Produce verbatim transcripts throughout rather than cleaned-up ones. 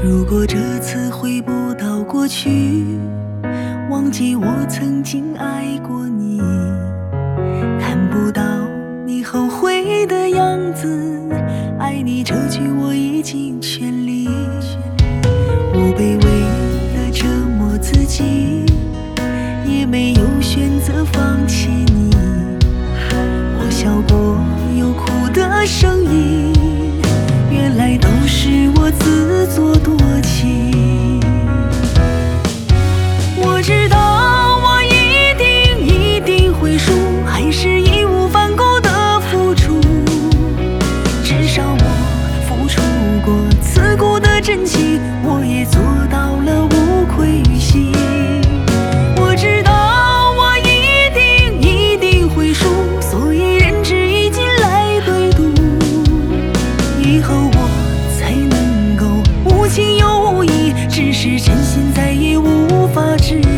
如果这次回不到过去，忘记我曾经爱过你，看不到你后悔的样子，爱你这句我已经全力。我卑微地折磨自己，也没有选择放弃你。我笑过有哭的声音，原来都是我自作多情。我知道我一定一定会输，还是义无反顾的付出，至少我付出过刺骨的真情，我也做到了无愧于心。我知道我一定一定会输，所以仁至义尽来对赌，以后我才能够无情又无义，只是真心再也无法治愈。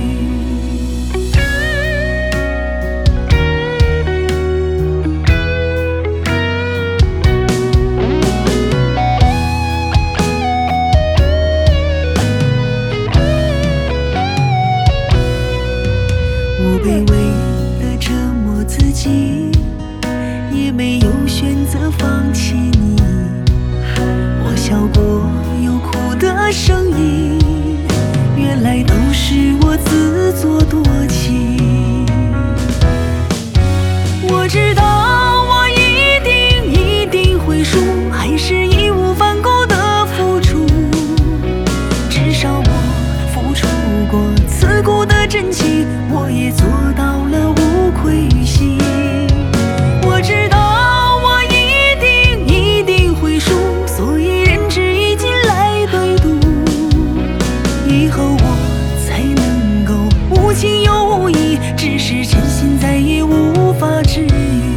我卑微地折磨自己，也没有选择放弃你。我笑过有哭的声音，原来都是我自作多情。我知道我一定一定会输，还是义无反顾的付出，至少我付出过刺骨的真情，我也做到了无愧于心。我知道我一定一定会输，所以仁至义尽来对赌，以后我才能够无情又无义，只是真心再也无法治愈。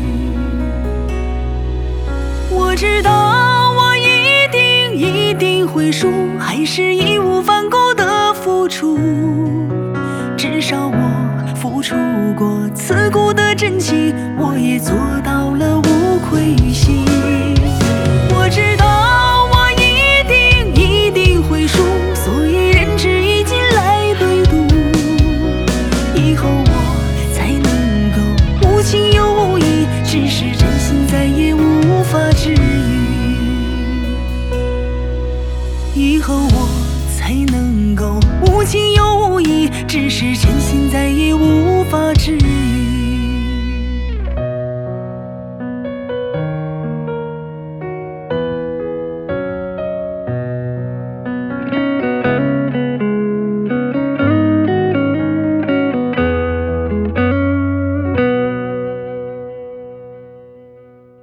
我知道我一定一定会输，还是义无反顾的付出，至少我付出过刺骨的真情，我也做到了无愧于心。我知道我一定一定会输，所以仁至义尽来对赌，以后我才能够无情又无义，只是真心再也无法治愈。以后我才能够无情又无义，